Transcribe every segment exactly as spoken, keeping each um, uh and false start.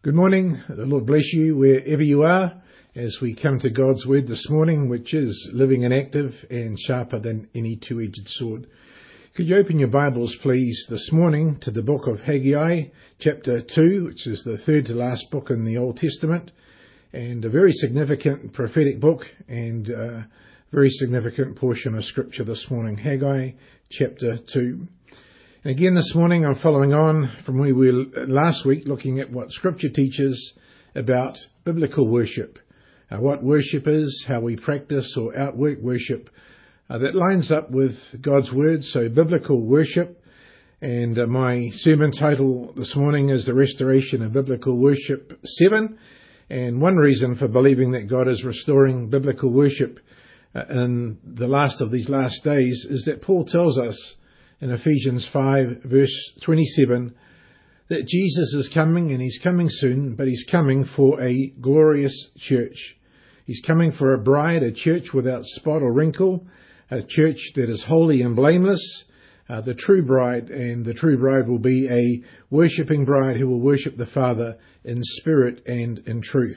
Good morning. The Lord bless you wherever you are as we come to God's Word this morning, which is living and active and sharper than any two-edged sword. Could you open your Bibles, please, this morning to the book of Haggai, chapter two, which is the third to last book in the Old Testament, and a very significant prophetic book and a very significant portion of Scripture this morning. Haggai, chapter two. And again this morning I'm following on from where we were last week, looking at what Scripture teaches about biblical worship, uh, what worship is, how we practice or outwork worship. Uh, that lines up with God's Word, so biblical worship. And uh, my sermon title this morning is The Restoration of Biblical Worship seven. And one reason for believing that God is restoring biblical worship uh, in the last of these last days is that Paul tells us in Ephesians five, verse twenty-seven, that Jesus is coming, and he's coming soon, but he's coming for a glorious church. He's coming for a bride, a church without spot or wrinkle, a church that is holy and blameless, uh, the true bride, and the true bride will be a worshipping bride who will worship the Father in spirit and in truth.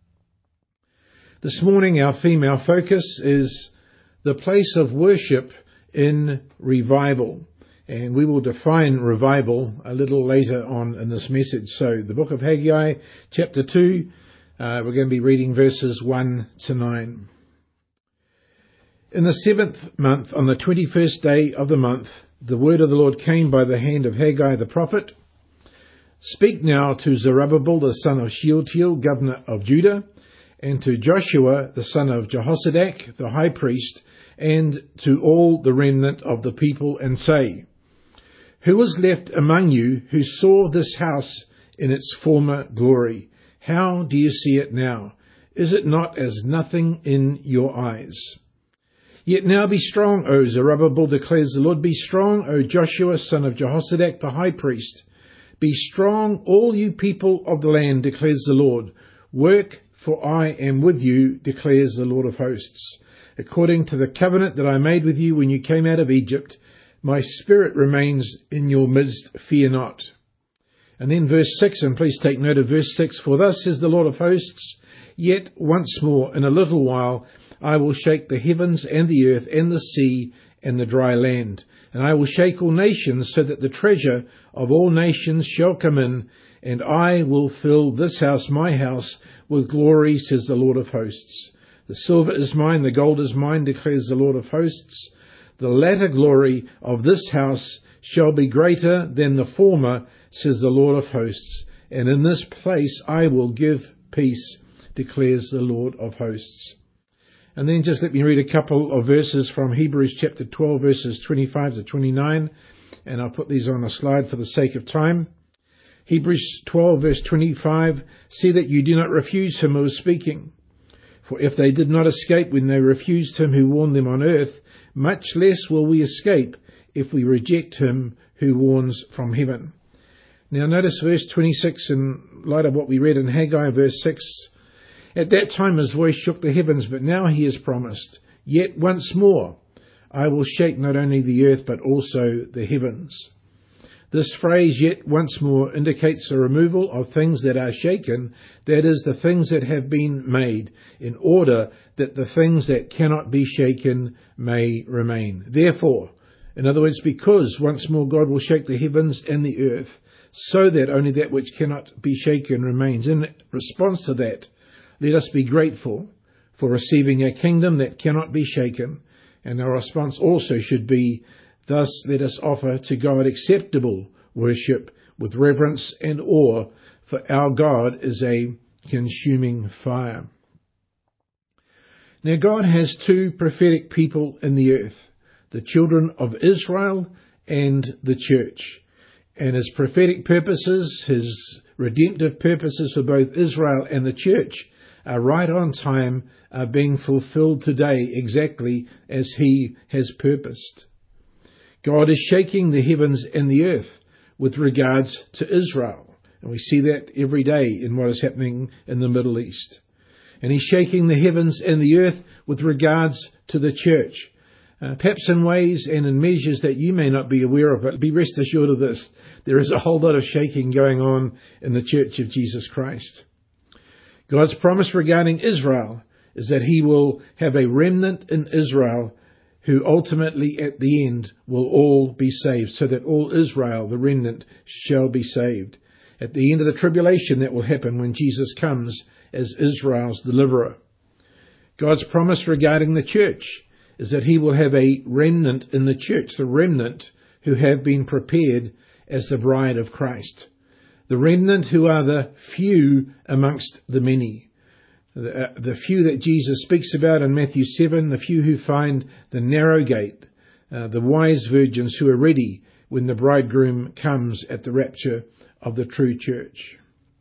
This morning our theme, our focus is the place of worship in revival. And we will define revival a little later on in this message. So the book of Haggai, chapter two, uh, we're going to be reading verses one to nine. In the seventh month, on the twenty-first day of the month, the word of the Lord came by the hand of Haggai the prophet. Speak now to Zerubbabel the son of Shealtiel, governor of Judah, and to Joshua the son of Jehozadak, the high priest, and to all the remnant of the people, and say, Who is left among you who saw this house in its former glory? How do you see it now? Is it not as nothing in your eyes? Yet now be strong, O Zerubbabel, declares the Lord. Be strong, O Joshua, son of Jehozadak, the high priest. Be strong, all you people of the land, declares the Lord. Work, for I am with you, declares the Lord of hosts. According to the covenant that I made with you when you came out of Egypt, my spirit remains in your midst, fear not. And then verse six, and please take note of verse six, For thus says the Lord of hosts, Yet once more, in a little while, I will shake the heavens and the earth and the sea and the dry land. And I will shake all nations, so that the treasure of all nations shall come in, and I will fill this house, my house, with glory, says the Lord of hosts. The silver is mine, the gold is mine, declares the Lord of hosts. The latter glory of this house shall be greater than the former, says the Lord of hosts. And in this place I will give peace, declares the Lord of hosts. And then just let me read a couple of verses from Hebrews chapter twelve, verses twenty-five to twenty-nine. And I'll put these on a slide for the sake of time. Hebrews twelve, verse twenty-five, See that you do not refuse him who is speaking. For if they did not escape when they refused him who warned them on earth, much less will we escape if we reject him who warns from heaven. Now notice verse twenty-six in light of what we read in Haggai, verse six. At that time his voice shook the heavens, but now he has promised, Yet once more I will shake not only the earth but also the heavens. This phrase, yet once more, indicates the removal of things that are shaken, that is, the things that have been made, in order that the things that cannot be shaken may remain. Therefore, in other words, because once more God will shake the heavens and the earth, so that only that which cannot be shaken remains. In response to that, let us be grateful for receiving a kingdom that cannot be shaken, and our response also should be, Thus let us offer to God acceptable worship with reverence and awe, for our God is a consuming fire. Now God has two prophetic people in the earth, the children of Israel and the church. And his prophetic purposes, his redemptive purposes for both Israel and the church are right on time, are being fulfilled today exactly as he has purposed. God is shaking the heavens and the earth with regards to Israel. And we see that every day in what is happening in the Middle East. And he's shaking the heavens and the earth with regards to the church. Uh, perhaps in ways and in measures that you may not be aware of, but be rest assured of this. There is a whole lot of shaking going on in the Church of Jesus Christ. God's promise regarding Israel is that he will have a remnant in Israel who ultimately at the end will all be saved, so that all Israel, the remnant, shall be saved. At the end of the tribulation, that will happen when Jesus comes as Israel's deliverer. God's promise regarding the church is that he will have a remnant in the church, the remnant who have been prepared as the bride of Christ. The remnant who are the few amongst the many. The, uh, the few that Jesus speaks about in Matthew seven, the few who find the narrow gate, uh, the wise virgins who are ready when the bridegroom comes at the rapture of the true church.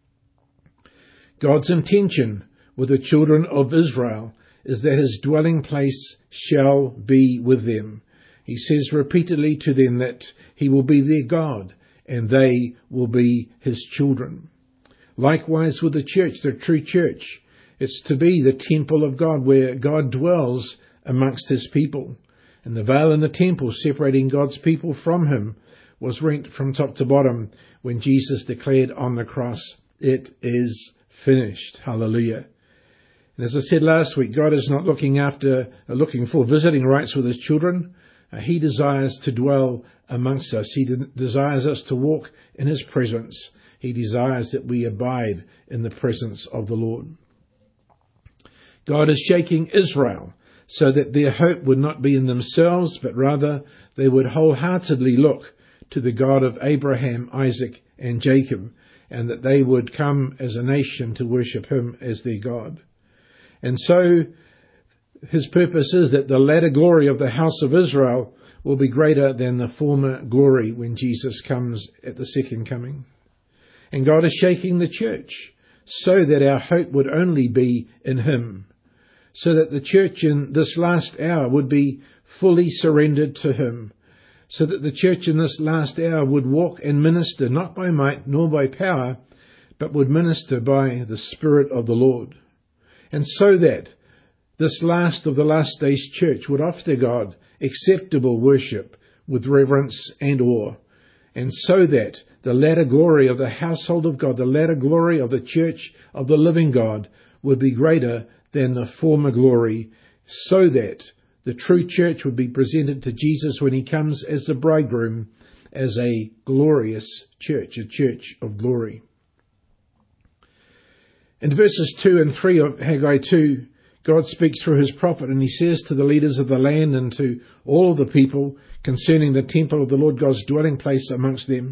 God's intention with the children of Israel is that his dwelling place shall be with them. He says repeatedly to them that he will be their God and they will be his children. Likewise with the church, the true church, it's to be the temple of God where God dwells amongst his people. And the veil in the temple separating God's people from him was rent from top to bottom when Jesus declared on the cross, "It is finished." Hallelujah. And as I said last week, God is not looking after, uh, looking for visiting rights with his children. Uh, he desires to dwell amongst us. He de- desires us to walk in his presence. He desires that we abide in the presence of the Lord. God is shaking Israel so that their hope would not be in themselves, but rather they would wholeheartedly look to the God of Abraham, Isaac, and Jacob, and that they would come as a nation to worship him as their God. And so his purpose is that the latter glory of the house of Israel will be greater than the former glory when Jesus comes at the second coming. And God is shaking the church so that our hope would only be in him, so that the church in this last hour would be fully surrendered to him, so that the church in this last hour would walk and minister not by might nor by power, but would minister by the Spirit of the Lord. And so that this last of the last days church would offer to God acceptable worship with reverence and awe. And so that the latter glory of the household of God, the latter glory of the church of the living God would be greater than the former glory, so that the true church would be presented to Jesus when he comes as the bridegroom, as a glorious church, a church of glory. In verses two and three of Haggai two, God speaks through his prophet, and he says to the leaders of the land and to all of the people concerning the temple of the Lord God's dwelling place amongst them.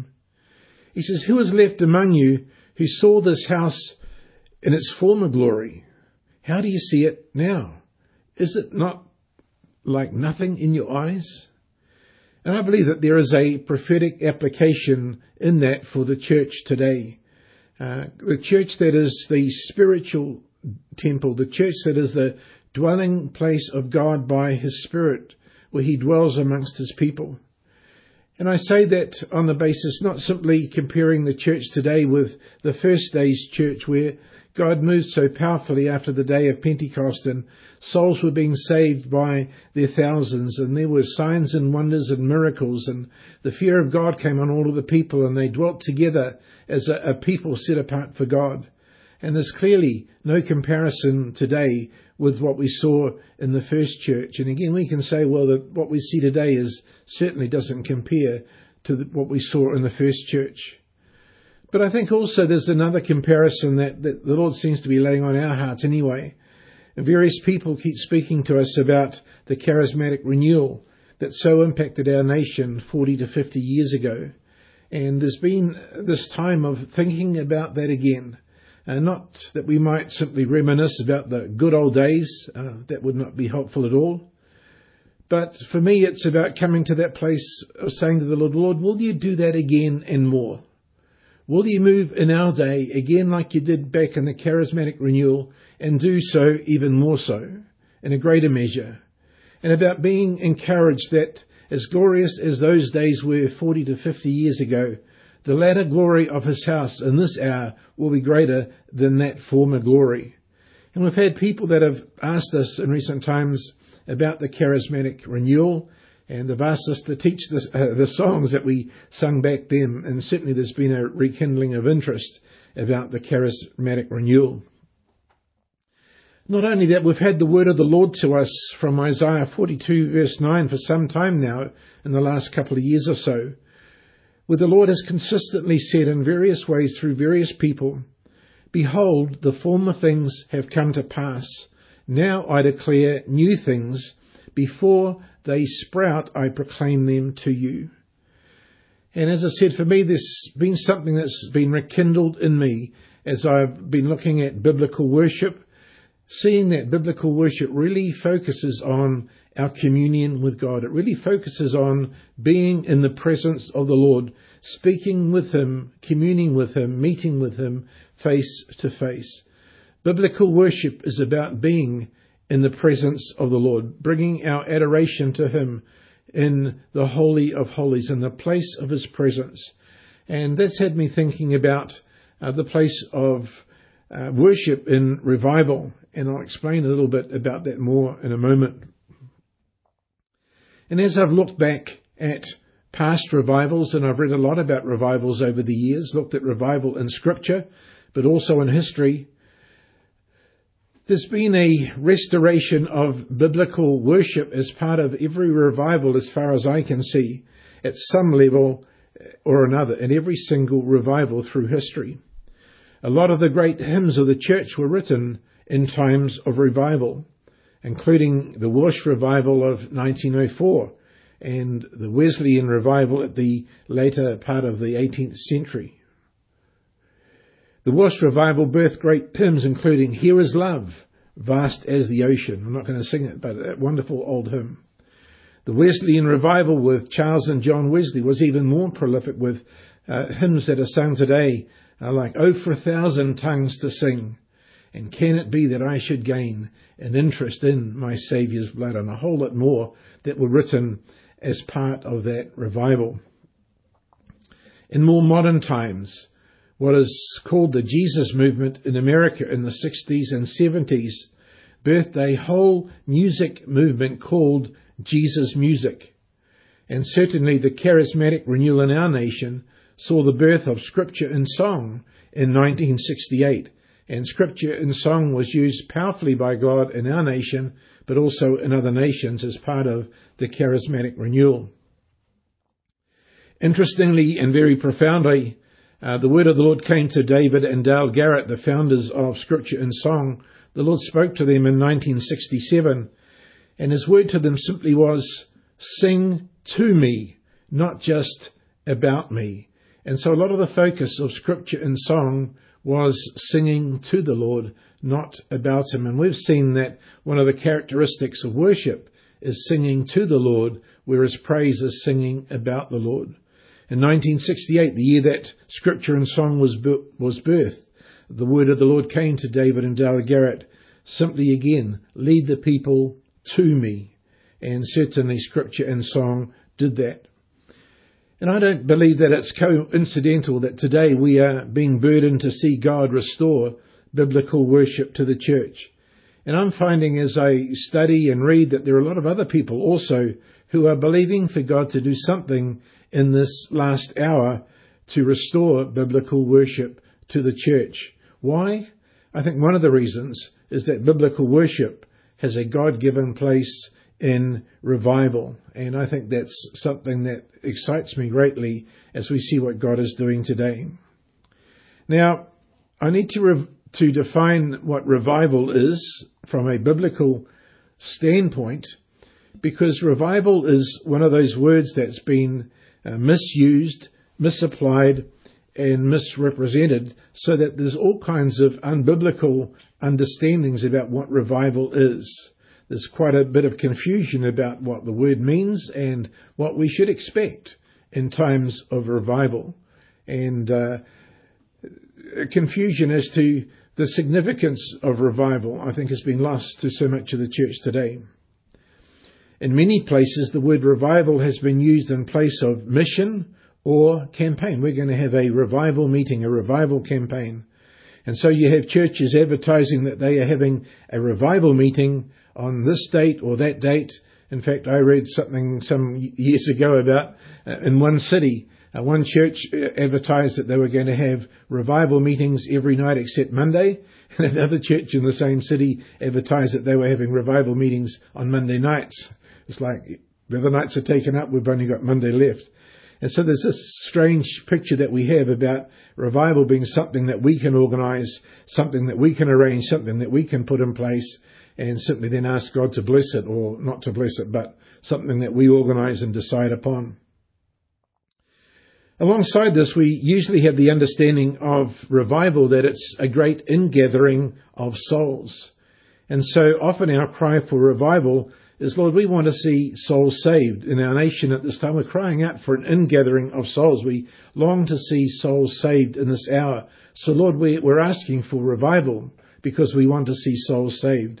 He says, "Who is left among you who saw this house in its former glory? How do you see it now? Is it not like nothing in your eyes?" And I believe that there is a prophetic application in that for the church today. Uh, the church that is the spiritual temple, the church that is the dwelling place of God by his Spirit, where he dwells amongst his people. And I say that on the basis not simply comparing the church today with the first day's church, where God moved so powerfully after the day of Pentecost, and souls were being saved by their thousands, and there were signs and wonders and miracles, and the fear of God came on all of the people, and they dwelt together as a, a people set apart for God. And there's clearly no comparison today with what we saw in the first church. And again, we can say, well, that what we see today is certainly doesn't compare to the, what we saw in the first church. But I think also there's another comparison that, that the Lord seems to be laying on our hearts anyway. And various people keep speaking to us about the charismatic renewal that so impacted our nation forty to fifty years ago. And there's been this time of thinking about that again. Uh, not that we might simply reminisce about the good old days. Uh, that would not be helpful at all. But for me, it's about coming to that place of saying to the Lord, Lord, will you do that again and more? Will you move in our day again like you did back in the charismatic renewal, and do so even more so in a greater measure? And about being encouraged that as glorious as those days were forty to fifty years ago, the latter glory of his house in this hour will be greater than that former glory. And we've had people that have asked us in recent times about the charismatic renewal, and they've asked us to teach the, uh, the songs that we sung back then, and certainly there's been a rekindling of interest about the charismatic renewal. Not only that, we've had the word of the Lord to us from Isaiah forty-two verse nine for some time now, in the last couple of years or so, where the Lord has consistently said in various ways through various people, "Behold, the former things have come to pass. Now I declare new things. Before they sprout, I proclaim them to you." And as I said, for me, there's been something that's been rekindled in me as I've been looking at biblical worship, seeing that biblical worship really focuses on our communion with God. It really focuses on being in the presence of the Lord, speaking with Him, communing with Him, meeting with Him face to face. Biblical worship is about being in the presence of the Lord, bringing our adoration to Him in the Holy of Holies, in the place of His presence. And that's had me thinking about uh, the place of uh, worship in revival. And I'll explain a little bit about that more in a moment. And as I've looked back at past revivals, and I've read a lot about revivals over the years, looked at revival in Scripture, but also in history, there's been a restoration of biblical worship as part of every revival, as far as I can see, at some level or another, in every single revival through history. A lot of the great hymns of the church were written in times of revival, including the Welsh revival of nineteen oh four and the Wesleyan revival at the later part of the eighteenth century. The Welsh revival birthed great hymns including "Here is Love, Vast as the Ocean." I'm not going to sing it, but a wonderful old hymn. The Wesleyan revival with Charles and John Wesley was even more prolific, with uh, hymns that are sung today uh, like "Oh, for a thousand tongues to sing," and "Can it be that I should gain an interest in my Saviour's blood," and a whole lot more that were written as part of that revival. In more modern times, what is called the Jesus movement in America in the sixties and seventies birthed a whole music movement called Jesus music. And certainly the charismatic renewal in our nation saw the birth of Scripture in Song in nineteen sixty-eight. And Scripture in Song was used powerfully by God in our nation, but also in other nations as part of the charismatic renewal. Interestingly and very profoundly, uh, the word of the Lord came to David and Dale Garrett, the founders of Scripture in Song. The Lord spoke to them in nineteen sixty-seven, and His word to them simply was, "Sing to me, not just about me." And so a lot of the focus of Scripture in Song was singing to the Lord, not about Him. And we've seen that one of the characteristics of worship is singing to the Lord, whereas praise is singing about the Lord. In nineteen sixty-eight, the year that Scripture in Song was was birthed, the word of the Lord came to David and Dale Garrett, simply again, "Lead the people to me." And certainly Scripture in Song did that. And I don't believe that it's coincidental that today we are being burdened to see God restore biblical worship to the church. And I'm finding as I study and read that there are a lot of other people also who are believing for God to do something in this last hour to restore biblical worship to the church. Why? I think one of the reasons is that biblical worship has a God-given place in revival. And I think that's something that excites me greatly as we see what God is doing today. Now, I need to re- to define what revival is from a biblical standpoint, because revival is one of those words that's been uh, misused, misapplied, and misrepresented, so that there's all kinds of unbiblical understandings about what revival is. There's quite a bit of confusion about what the word means and what we should expect in times of revival, and uh, confusion as to the significance of revival, I think, has been lost to so much of the church today. In many places, the word revival has been used in place of mission or campaign. We're going to have a revival meeting, a revival campaign. And so you have churches advertising that they are having a revival meeting on this date or that date. In fact, I read something some years ago about uh, in one city, uh, one church advertised that they were going to have revival meetings every night except Monday, and another church in the same city advertised that they were having revival meetings on Monday nights. It's like, the other nights are taken up, we've only got Monday left. And so there's this strange picture that we have about revival being something that we can organise, something that we can arrange, something that we can put in place, and simply then ask God to bless it, or not to bless it, but something that we organise and decide upon. Alongside this, we usually have the understanding of revival that it's a great ingathering of souls. And so often our cry for revival is, Lord, we want to see souls saved. In our nation at this time, we're crying out for an ingathering of souls. We long to see souls saved in this hour. So, Lord, we, we're asking for revival because we want to see souls saved.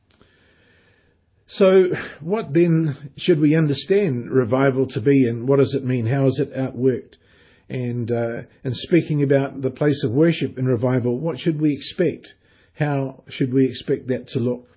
So, what then should we understand revival to be, and what does it mean? How is it outworked? And, uh, and speaking about the place of worship in revival, what should we expect? How should we expect that to look?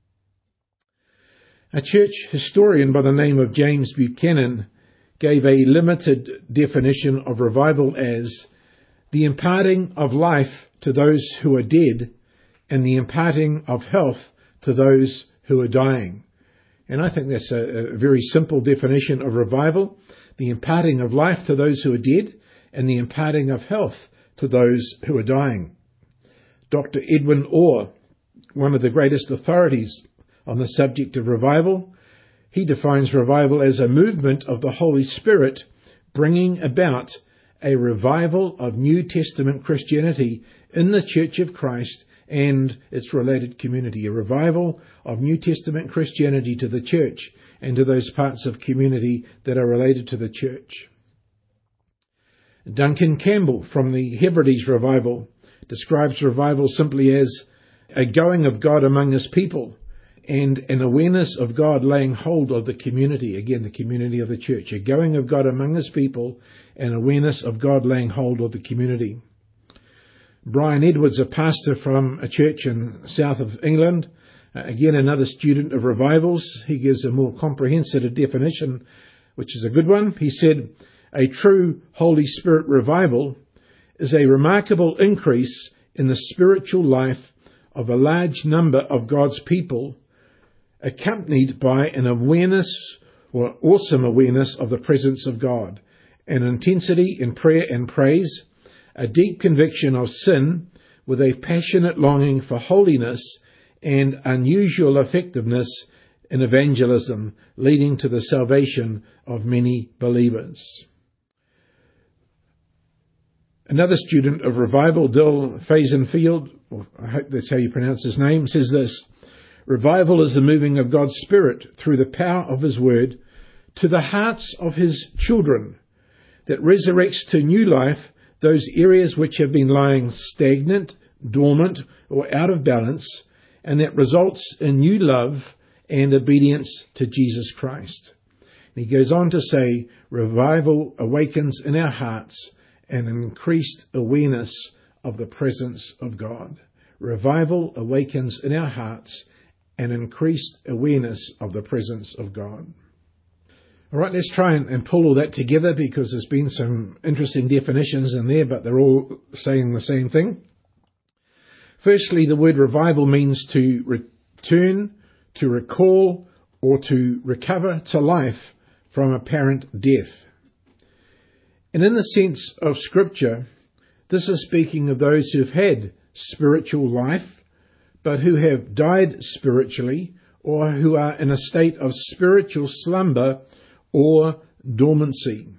A church historian by the name of James Buchanan gave a limited definition of revival as the imparting of life to those who are dead and the imparting of health to those who are dying. And I think that's a, a very simple definition of revival: the imparting of life to those who are dead and the imparting of health to those who are dying. Doctor Edwin Orr, one of the greatest authorities on the subject of revival, he defines revival as a movement of the Holy Spirit bringing about a revival of New Testament Christianity in the Church of Christ and its related community. A revival of New Testament Christianity to the church and to those parts of community that are related to the church. Duncan Campbell from the Hebrides Revival describes revival simply as a going of God among his people and an awareness of God laying hold of the community, again the community of the church, a going of God among his people and awareness of God laying hold of the community. Brian Edwards, a pastor from a church in south of England, uh, again another student of revivals, he gives a more comprehensive definition, which is a good one. He said, a true Holy Spirit revival is a remarkable increase in the spiritual life of a large number of God's people, accompanied by an awareness or awesome awareness of the presence of God, an intensity in prayer and praise, a deep conviction of sin with a passionate longing for holiness, and unusual effectiveness in evangelism, leading to the salvation of many believers. Another student of revival, Dill Fazenfield, or I hope that's how you pronounce his name, says this: revival is the moving of God's Spirit through the power of His Word to the hearts of His children that resurrects to new life those areas which have been lying stagnant, dormant, or out of balance, and that results in new love and obedience to Jesus Christ. And he goes on to say, revival awakens in our hearts an increased awareness of the presence of God. Revival awakens in our hearts an increased awareness of the presence of God. All right, let's try and, and pull all that together, because there's been some interesting definitions in there, but they're all saying the same thing. Firstly, the word revival means to return, to recall, or to recover to life from apparent death. And in the sense of Scripture, this is speaking of those who've had spiritual life, but who have died spiritually, or who are in a state of spiritual slumber or dormancy.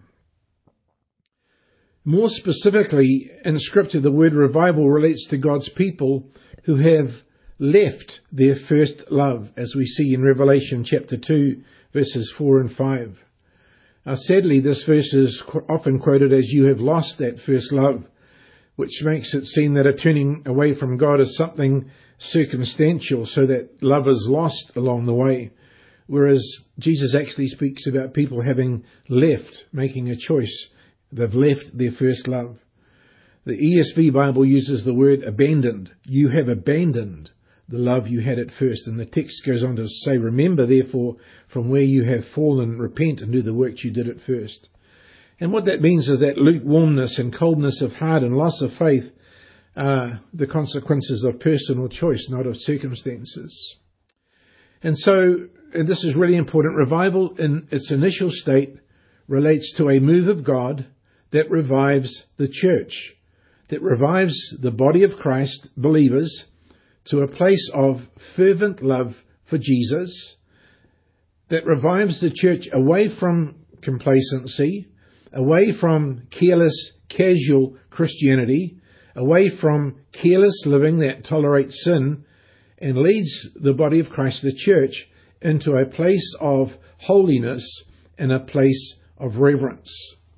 More specifically, in Scripture, the word revival relates to God's people who have left their first love, as we see in Revelation chapter two, verses four and five. Now, sadly, this verse is often quoted as you have lost that first love, which makes it seem that a turning away from God is something circumstantial, so that love is lost along the way. Whereas Jesus actually speaks about people having left, making a choice. They've left their first love. The E S V Bible uses the word abandoned. You have abandoned the love you had at first. And the text goes on to say, remember therefore from where you have fallen, repent and do the works you did at first. And what that means is that lukewarmness and coldness of heart and loss of faith are the consequences of personal choice, not of circumstances. And so, and this is really important, revival in its initial state relates to a move of God that revives the church, that revives the body of Christ, believers, to a place of fervent love for Jesus, that revives the church away from complacency, away from careless, casual Christianity, away from careless living that tolerates sin, and leads the body of Christ, the church, into a place of holiness and a place of reverence.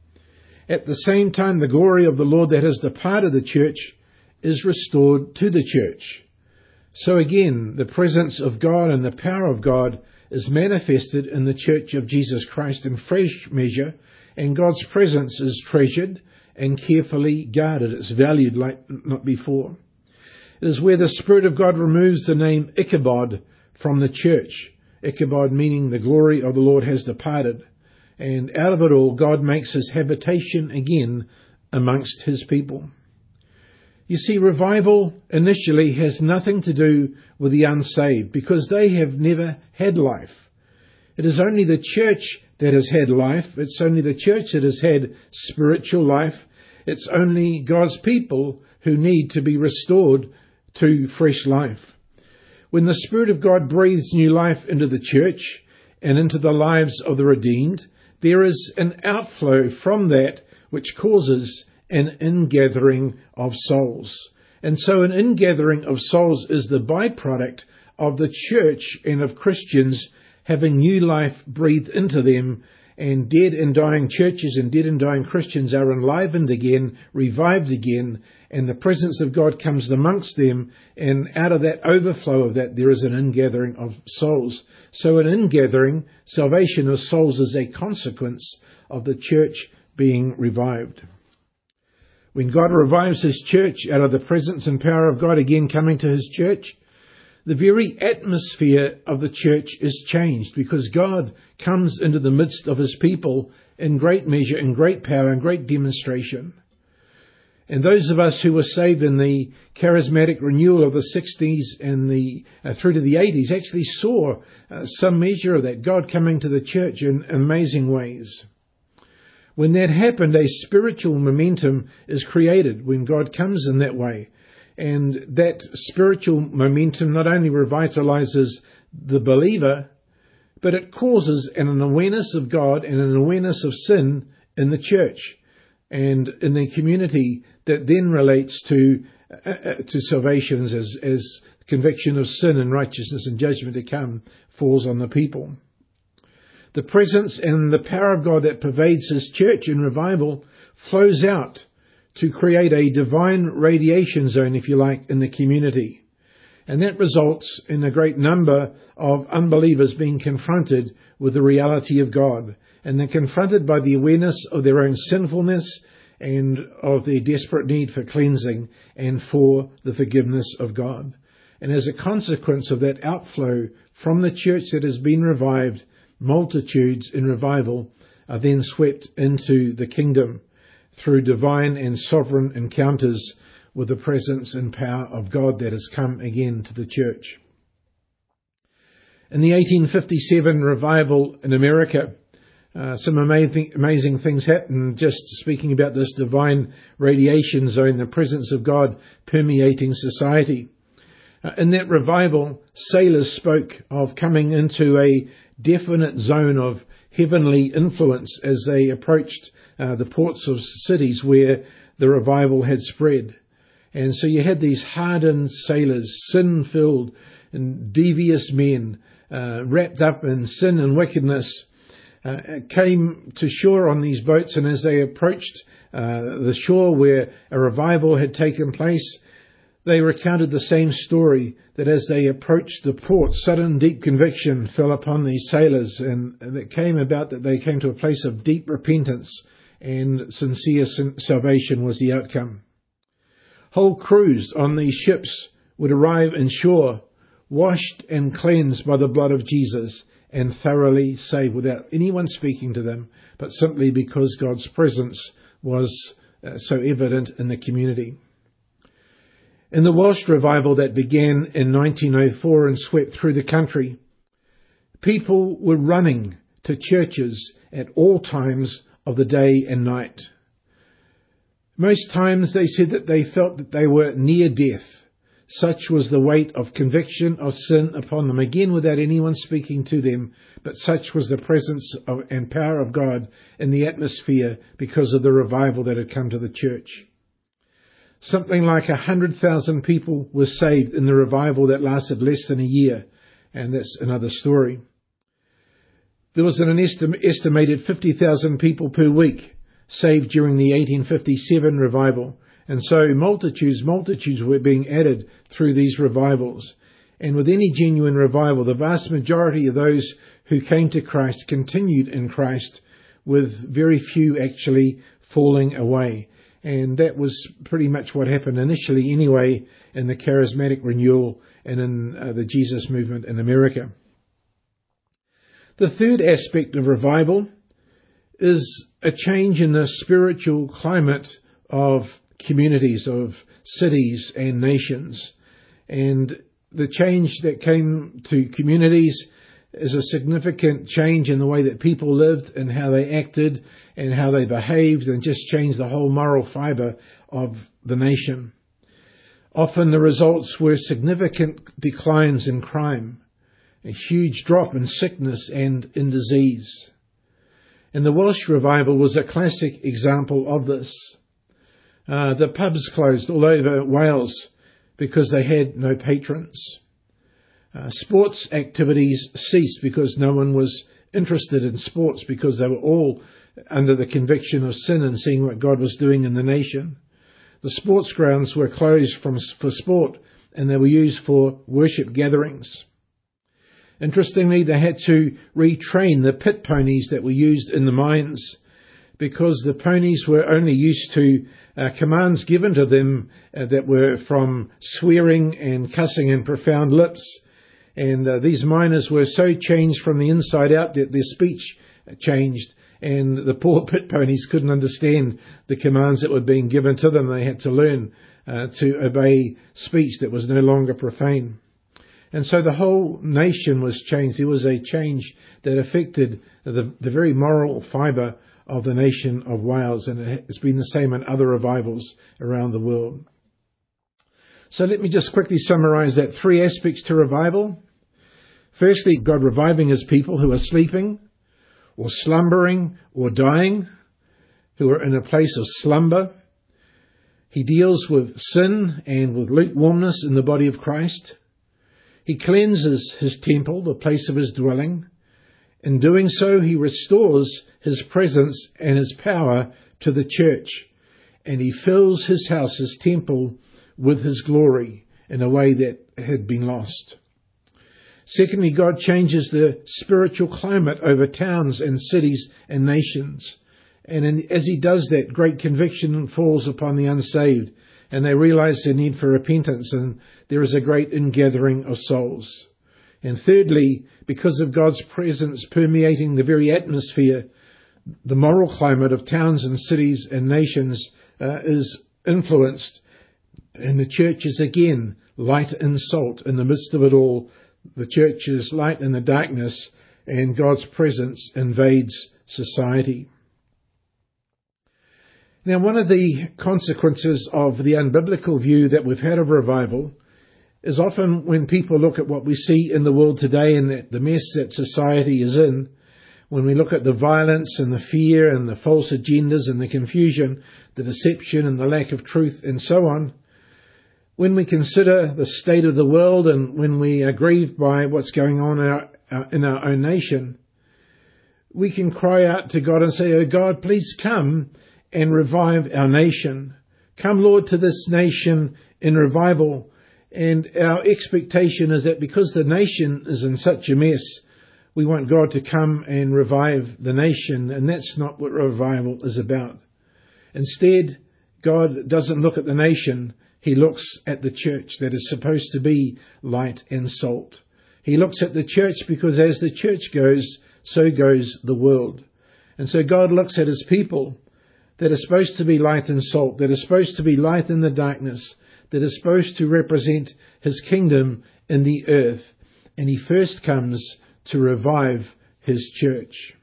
At the same time, the glory of the Lord that has departed the church is restored to the church. So again, the presence of God and the power of God is manifested in the church of Jesus Christ in fresh measure, and God's presence is treasured and carefully guarded. It's valued like not before. It is where the Spirit of God removes the name Ichabod from the church. Ichabod meaning the glory of the Lord has departed. And out of it all, God makes his habitation again amongst his people. You see, revival initially has nothing to do with the unsaved because they have never had life. It is only the church that has had life. It's only the church that has had spiritual life. It's only God's people who need to be restored to fresh life. When the Spirit of God breathes new life into the church and into the lives of the redeemed, there is an outflow from that which causes an ingathering of souls. And so an ingathering of souls is the byproduct of the church and of Christians having new life breathed into them, and dead and dying churches and dead and dying Christians are enlivened again, revived again, and the presence of God comes amongst them, and out of that overflow of that there is an ingathering of souls. So an ingathering, salvation of souls, is a consequence of the church being revived. When God revives his church out of the presence and power of God again coming to his church, the very atmosphere of the church is changed because God comes into the midst of his people in great measure, in great power, and great demonstration. And those of us who were saved in the charismatic renewal of the sixties and the uh, through to the eighties actually saw uh, some measure of that, God coming to the church in amazing ways. When that happened, a spiritual momentum is created when God comes in that way. And that spiritual momentum not only revitalizes the believer, but it causes an awareness of God and an awareness of sin in the church and in the community that then relates to uh, to salvation as, as conviction of sin and righteousness and judgment to come falls on the people. The presence and the power of God that pervades his church in revival flows out to create a divine radiation zone, if you like, in the community. And that results in a great number of unbelievers being confronted with the reality of God. And they're confronted by the awareness of their own sinfulness and of their desperate need for cleansing and for the forgiveness of God. And as a consequence of that outflow from the church that has been revived, multitudes in revival are then swept into the kingdom through divine and sovereign encounters with the presence and power of God that has come again to the church. In the eighteen fifty-seven revival in America, uh, some amazing, amazing things happened, just speaking about this divine radiation zone, the presence of God permeating society. Uh, in that revival, sailors spoke of coming into a definite zone of heavenly influence as they approached uh, the ports of cities where the revival had spread. And so you had these hardened sailors, sin-filled and devious men, uh, wrapped up in sin and wickedness, uh, came to shore on these boats, and as they approached uh, the shore where a revival had taken place, they recounted the same story, that as they approached the port, sudden deep conviction fell upon these sailors, and, and it came about that they came to a place of deep repentance, and sincere salvation was the outcome. Whole crews on these ships would arrive in shore washed and cleansed by the blood of Jesus, and thoroughly saved without anyone speaking to them, but simply because God's presence was uh, so evident in the community. In the Welsh revival that began in nineteen oh four and swept through the country, people were running to churches at all times of the day and night. Most times they said that they felt that they were near death. Such was the weight of conviction of sin upon them, again without anyone speaking to them, but such was the presence of, and power of God in the atmosphere because of the revival that had come to the church. Something like a hundred thousand people were saved in the revival that lasted less than a year, and that's another story. There was an estim- estimated fifty thousand people per week saved during the eighteen fifty-seven revival, and so multitudes, multitudes were being added through these revivals. And with any genuine revival, the vast majority of those who came to Christ continued in Christ, with very few actually falling away. And that was pretty much what happened initially anyway in the charismatic renewal and in uh, the Jesus movement in America. The third aspect of revival is a change in the spiritual climate of communities, of cities and nations. And the change that came to communities is a significant change in the way that people lived and how they acted and how they behaved, and just changed the whole moral fibre of the nation. Often the results were significant declines in crime, a huge drop in sickness and in disease. And the Welsh revival was a classic example of this. Uh, the pubs closed all over Wales because they had no patrons. Uh, sports activities ceased because no one was interested in sports, because they were all under the conviction of sin and seeing what God was doing in the nation. The sports grounds were closed from, for sport, and they were used for worship gatherings. Interestingly, they had to retrain the pit ponies that were used in the mines, because the ponies were only used to uh, commands given to them uh, that were from swearing and cussing and profound lips. And uh, these miners were so changed from the inside out that their speech changed, and the poor pit ponies couldn't understand the commands that were being given to them. They had to learn uh, to obey speech that was no longer profane. And so the whole nation was changed. There was a change that affected the, the very moral fibre of the nation of Wales, and it's been the same in other revivals around the world. So let me just quickly summarise that. Three aspects to revival. Firstly, God reviving his people who are sleeping or slumbering or dying, who are in a place of slumber. He deals with sin and with lukewarmness in the body of Christ. He cleanses his temple, the place of his dwelling. In doing so, he restores his presence and his power to the church, and he fills his house, his temple, with his glory in a way that had been lost. Secondly, God changes the spiritual climate over towns and cities and nations. And in, as he does that, great conviction falls upon the unsaved, and they realize their need for repentance, and there is a great ingathering of souls. And thirdly, because of God's presence permeating the very atmosphere, the moral climate of towns and cities and nations uh, is influenced, and the church is again light and salt in the midst of it all. The church is light in the darkness, and God's presence invades society. Now, one of the consequences of the unbiblical view that we've had of revival is often when people look at what we see in the world today and the mess that society is in, when we look at the violence and the fear and the false agendas and the confusion, the deception and the lack of truth and so on, when we consider the state of the world and when we are grieved by what's going on in our, uh, in our own nation, we can cry out to God and say, "Oh God, please come and revive our nation. Come, Lord, to this nation in revival." And our expectation is that because the nation is in such a mess, we want God to come and revive the nation. And that's not what revival is about. Instead, God doesn't look at the nation. He looks at the church that is supposed to be light and salt. He looks at the church because as the church goes, so goes the world. And so God looks at his people that are supposed to be light and salt, that are supposed to be light in the darkness, that are supposed to represent his kingdom in the earth. And he first comes to revive his church.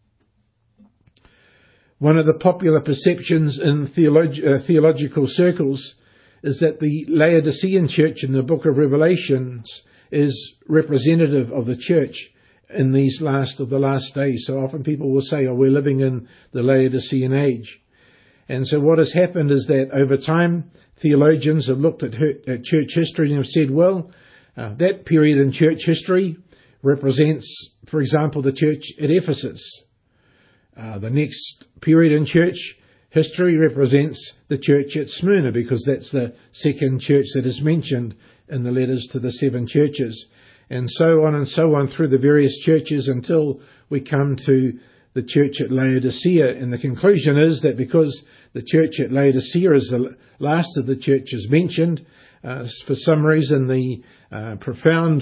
One of the popular perceptions in theolog- uh, theological circles is that the Laodicean church in the book of Revelations is representative of the church in these last of the last days. So often people will say, oh, we're living in the Laodicean age. And so what has happened is that over time, theologians have looked at, her, at church history and have said, well, uh, that period in church history represents, for example, the church at Ephesus. Uh, the next period in church history represents the church at Smyrna, because that's the second church that is mentioned in the letters to the seven churches. And so on and so on through the various churches until we come to the church at Laodicea. And the conclusion is that because the church at Laodicea is the last of the churches mentioned, uh, for some reason the uh, profound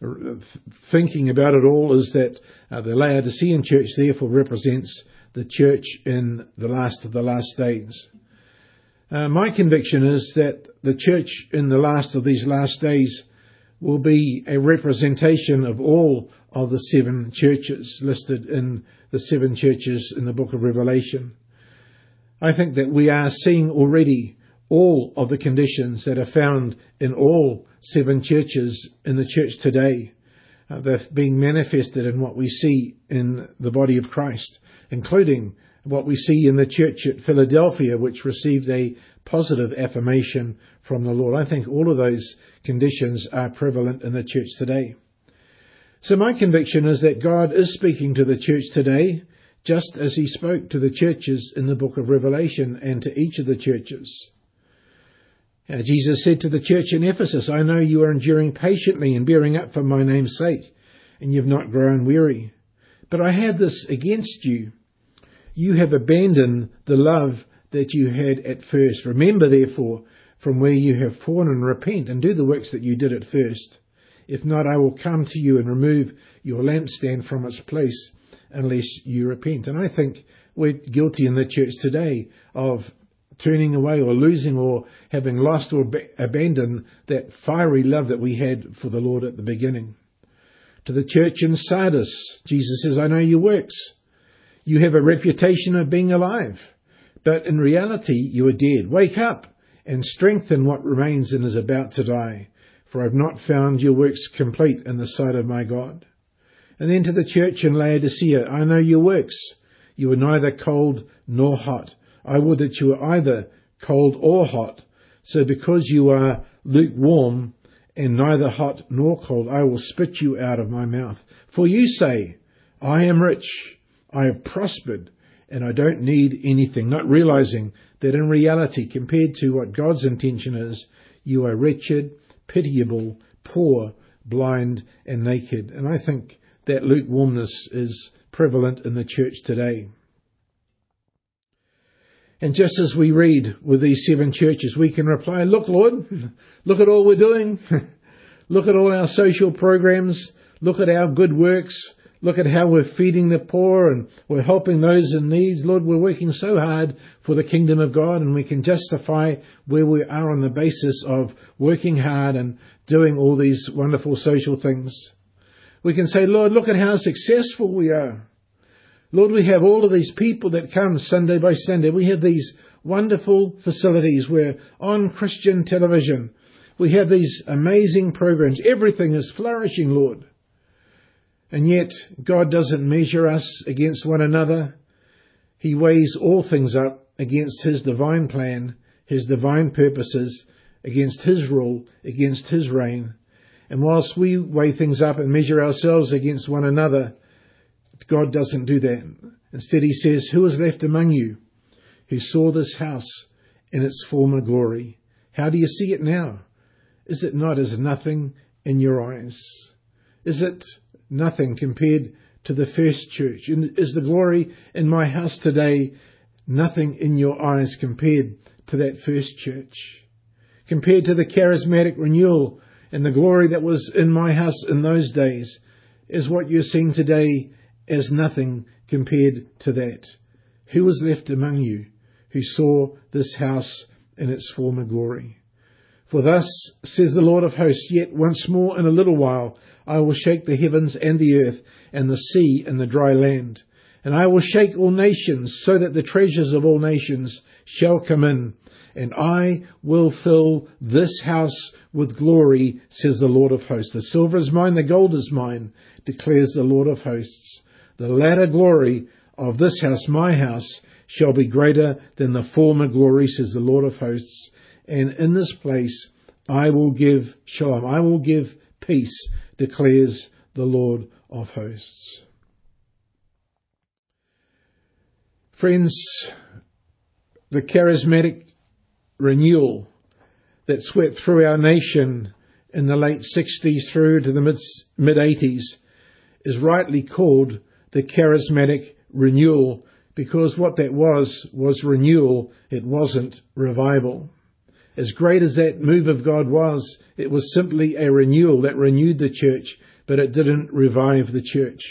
thinking about it all is that uh, the Laodicean church therefore represents the church in the last of the last days. Uh, my conviction is that the church in the last of these last days will be a representation of all of the seven churches listed in the seven churches in the book of Revelation. I think that we are seeing already all of the conditions that are found in all seven churches in the church today. Uh, they're being manifested in what we see in the body of Christ, including what we see in the church at Philadelphia, which received a positive affirmation from the Lord. I think all of those conditions are prevalent in the church today. So my conviction is that God is speaking to the church today, just as he spoke to the churches in the book of Revelation and to each of the churches. Uh, Jesus said to the church in Ephesus, I know you are enduring patiently and bearing up for my name's sake, and you've not grown weary. But I have this against you. You have abandoned the love that you had at first. Remember, therefore, from where you have fallen, and repent and do the works that you did at first. If not, I will come to you and remove your lampstand from its place unless you repent. And I think we're guilty in the church today of turning away or losing or having lost or abandoned that fiery love that we had for the Lord at the beginning. To the church in Sardis, Jesus says, I know your works. You have a reputation of being alive, but in reality you are dead. Wake up and strengthen what remains and is about to die, for I have not found your works complete in the sight of my God. And then to the church in Laodicea, I know your works. You are neither cold nor hot. I would that you were either cold or hot. So because you are lukewarm and neither hot nor cold, I will spit you out of my mouth. For you say, I am rich, I have prospered, and I don't need anything, not realizing that in reality, compared to what God's intention is, you are wretched, pitiable, poor, blind, and naked. And I think that lukewarmness is prevalent in the church today. And just as we read with these seven churches, we can reply, look, Lord, look at all we're doing. Look at all our social programs. Look at our good works. Look at how we're feeding the poor and we're helping those in need. Lord, we're working so hard for the kingdom of God, and we can justify where we are on the basis of working hard and doing all these wonderful social things. We can say, Lord, look at how successful we are. Lord, we have all of these people that come Sunday by Sunday. We have these wonderful facilities. We're on Christian television. We have these amazing programs. Everything is flourishing, Lord. And yet, God doesn't measure us against one another. He weighs all things up against His divine plan, His divine purposes, against His rule, against His reign. And whilst we weigh things up and measure ourselves against one another, God doesn't do that. Instead, He says, who is left among you who saw this house in its former glory? How do you see it now? Is it not as nothing in your eyes? Is it nothing compared to the first church? Is the glory in my house today nothing in your eyes compared to that first church? compared to the charismatic renewal and the glory that was in my house in those days, is what you're seeing today as nothing compared to that. Who was left among you who saw this house in its former glory? For thus says the Lord of hosts, yet once more in a little while I will shake the heavens and the earth and the sea and the dry land. And I will shake all nations, so that the treasures of all nations shall come in. And I will fill this house with glory, says the Lord of hosts. The silver is mine, the gold is mine, declares the Lord of hosts. The latter glory of this house, my house, shall be greater than the former glory, says the Lord of hosts. And in this place I will give shalom, I will give peace, declares the Lord of hosts. Friends, the charismatic renewal that swept through our nation in the late sixties through to the mid, mid-eighties is rightly called the charismatic renewal, because what that was, was renewal. It wasn't revival. As great as that move of God was, it was simply a renewal that renewed the church, but it didn't revive the church.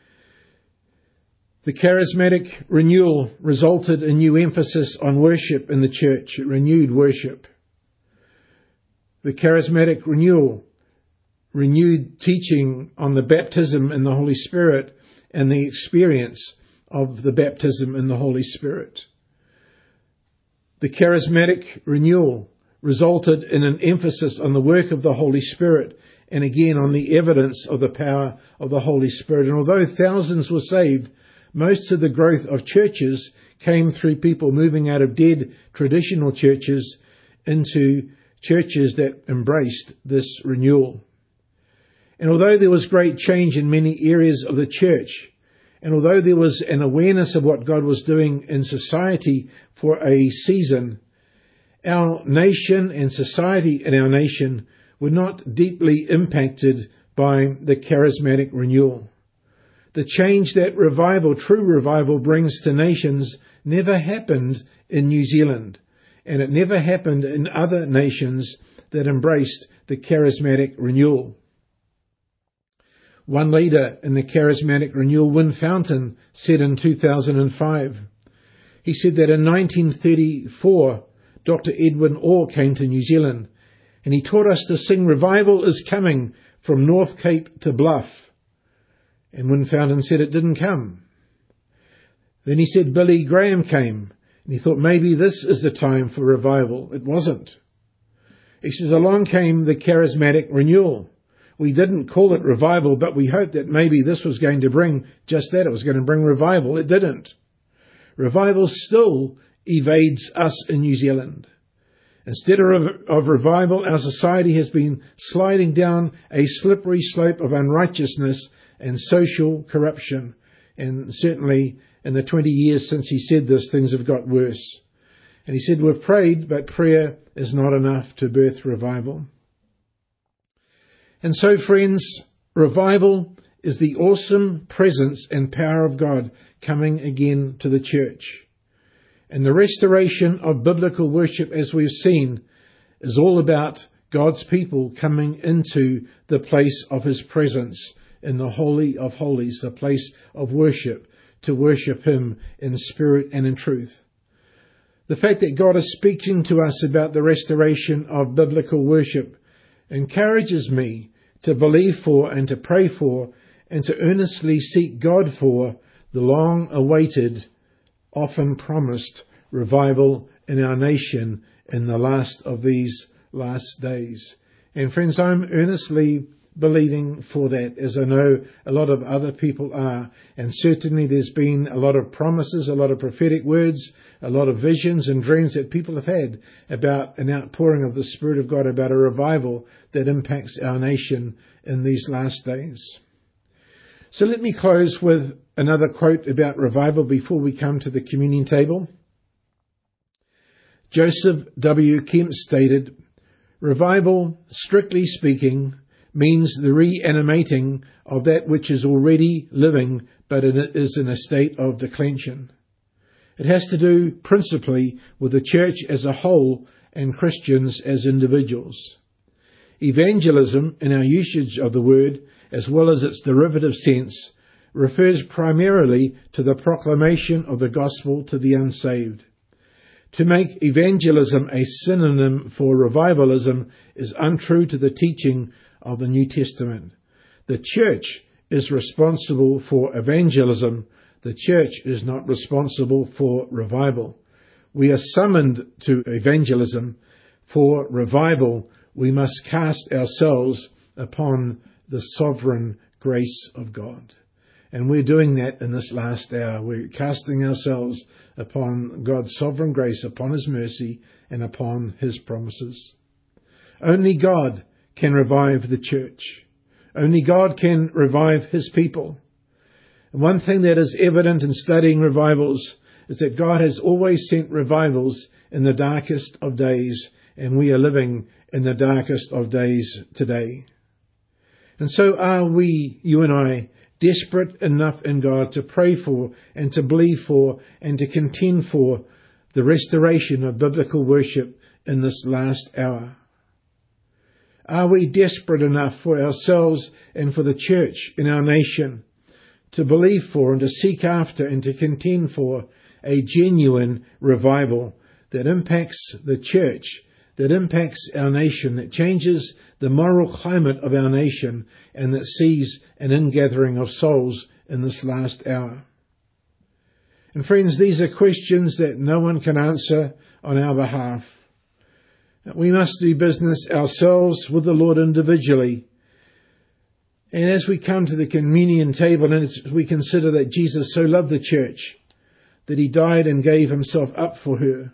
The charismatic renewal resulted in new emphasis on worship in the church. It renewed worship. The charismatic renewal renewed teaching on the baptism in the Holy Spirit and the experience of the baptism in the Holy Spirit. The charismatic renewal resulted in an emphasis on the work of the Holy Spirit and again on the evidence of the power of the Holy Spirit. And although thousands were saved, most of the growth of churches came through people moving out of dead traditional churches into churches that embraced this renewal. And although there was great change in many areas of the church, and although there was an awareness of what God was doing in society for a season, our nation and society in our nation were not deeply impacted by the charismatic renewal. The change that revival, true revival, brings to nations never happened in New Zealand, and it never happened in other nations that embraced the charismatic renewal. One leader in the charismatic renewal, Win Fountain, said in two thousand five, he said that in nineteen thirty-four, Doctor Edwin Orr came to New Zealand, and he taught us to sing "Revival is Coming" from North Cape to Bluff. And Win Fountain said it didn't come. Then he said Billy Graham came, and he thought maybe this is the time for revival. It wasn't. He says along came the charismatic renewal. We didn't call it revival, but we hoped that maybe this was going to bring just that. It was going to bring revival. It didn't. Revival still evades us in New Zealand. Instead of, of revival, our society has been sliding down a slippery slope of unrighteousness and social corruption. And certainly in the twenty years since he said this, things have got worse. And he said, we've prayed, but prayer is not enough to birth revival. And so, friends, revival is the awesome presence and power of God coming again to the church. And the restoration of biblical worship, as we've seen, is all about God's people coming into the place of His presence in the Holy of Holies, the place of worship, to worship Him in spirit and in truth. The fact that God is speaking to us about the restoration of biblical worship encourages me to believe for and to pray for and to earnestly seek God for the long-awaited, often promised revival in our nation in the last of these last days. And friends, I'm earnestly believing for that, as I know a lot of other people are. And certainly there's been a lot of promises, a lot of prophetic words, a lot of visions and dreams that people have had about an outpouring of the Spirit of God, about a revival that impacts our nation in these last days. So let me close with another quote about revival before we come to the communion table. Joseph W. Kemp stated, "Revival, strictly speaking, means the reanimating of that which is already living, but it is in a state of declension. It has to do principally with the church as a whole and Christians as individuals. Evangelism, in our usage of the word, as well as its derivative sense, refers primarily to the proclamation of the gospel to the unsaved. To make evangelism a synonym for revivalism is untrue to the teaching of the New Testament. The church is responsible for evangelism. The church is not responsible for revival. We are summoned to evangelism. For revival, we must cast ourselves upon the sovereign grace of God. And we're doing that in this last hour. We're casting ourselves upon God's sovereign grace, upon His mercy, and upon His promises. Only God can revive the church. Only God can revive His people. And one thing that is evident in studying revivals is that God has always sent revivals in the darkest of days, and we are living in the darkest of days today. And so are we, you and I, desperate enough in God to pray for and to believe for and to contend for the restoration of biblical worship in this last hour? Are we desperate enough for ourselves and for the church in our nation to believe for and to seek after and to contend for a genuine revival that impacts the church, that impacts our nation, that changes the moral climate of our nation, and that sees an ingathering of souls in this last hour? And friends, these are questions that no one can answer on our behalf. We must do business ourselves with the Lord individually. And as we come to the communion table and as we consider that Jesus so loved the church that He died and gave Himself up for her,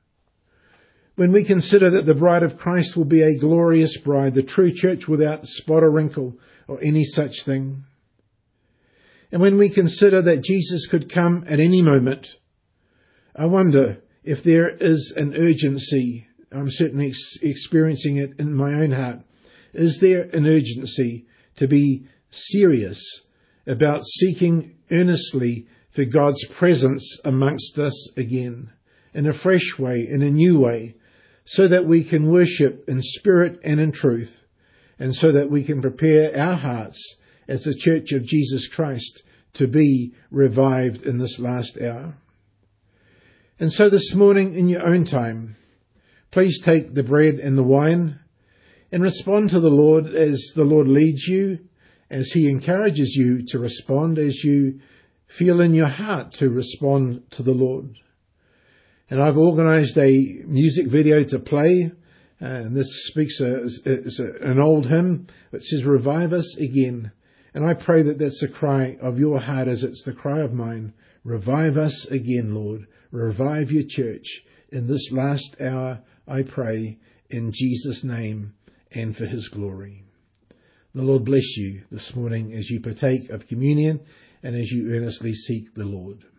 when we consider that the bride of Christ will be a glorious bride, the true church without spot or wrinkle or any such thing, and when we consider that Jesus could come at any moment, I wonder if there is an urgency. I'm certainly ex- experiencing it in my own heart. Is there an urgency to be serious about seeking earnestly for God's presence amongst us again, in a fresh way, in a new way, so that we can worship in spirit and in truth, and so that we can prepare our hearts as the Church of Jesus Christ to be revived in this last hour? And so this morning, in your own time, please take the bread and the wine and respond to the Lord as the Lord leads you, as He encourages you to respond, as you feel in your heart to respond to the Lord. And I've organised a music video to play, and this speaks a, is a, an old hymn that says, "Revive us again." And I pray that that's the cry of your heart as it's the cry of mine. Revive us again, Lord. Revive your church in this last hour, I pray, in Jesus' name and for His glory. The Lord bless you this morning as you partake of communion and as you earnestly seek the Lord.